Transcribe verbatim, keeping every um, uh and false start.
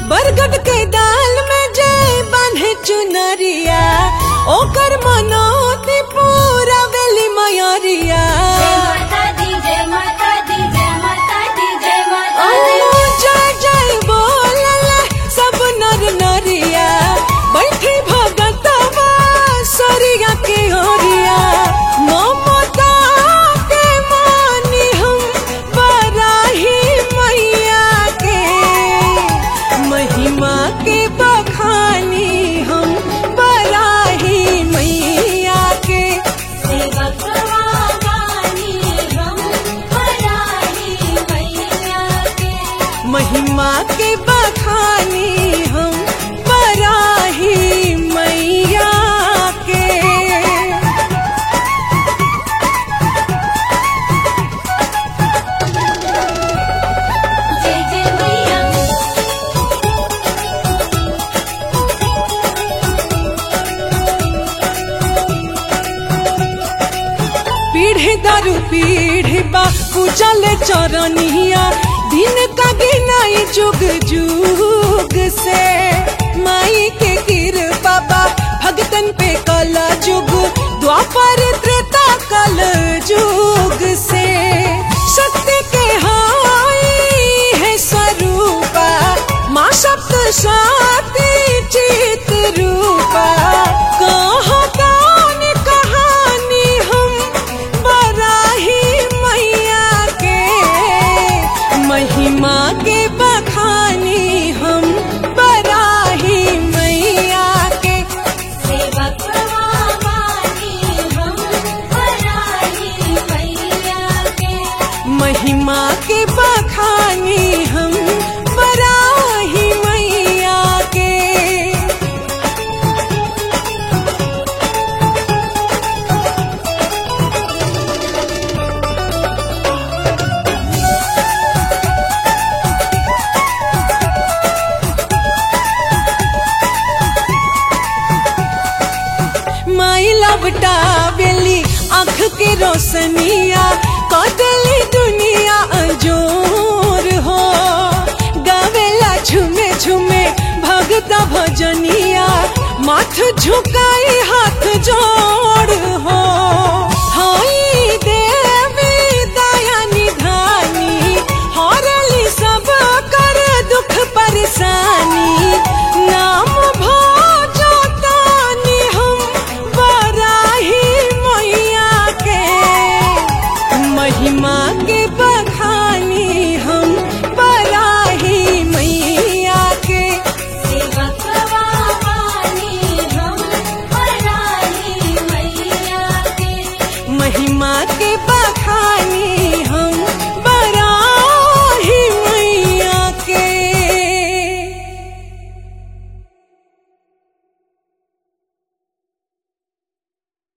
बरगद के दाल में जय बांधे चुनरिया ओकर मनोती पूरा वेली मयरिया जय जय बोलला सब नर नरिया बैठी भगतवा सरिया के ओरिया ममता के मानी हम बराही मैया के महिमा के बखानी हम बराही मैया के महिमा के बखानी हम बराही मैया के पीढ़ी दारू पीढ़ी बा पूजल चरनिया दिन का गिनाई जुग जुग से माई के कृपा बा भगतन पे कल जुग द्वापर त्रेता कल जुग से शक्ति के हाई है स्वरूपा माँ सप्त शक्ति चित रूपा कहाँ कौन कहानी हम बराही मैया के महिमा के बखानी हम बराही मैया के महिमा के बखानी हम बराही मैया के माई लबटा बेली आँख के रोशनिया कदली दुनिया अंजोर हो गावेला झुमे झुमे भगता भजनिया माथ झुकाई हाथ जोड़ हो हाई देवी दया निधानी हरली सब कर दुख परेशानी नाम महिमा के बखानी हम बराही मैया के महिमा के बखानी हम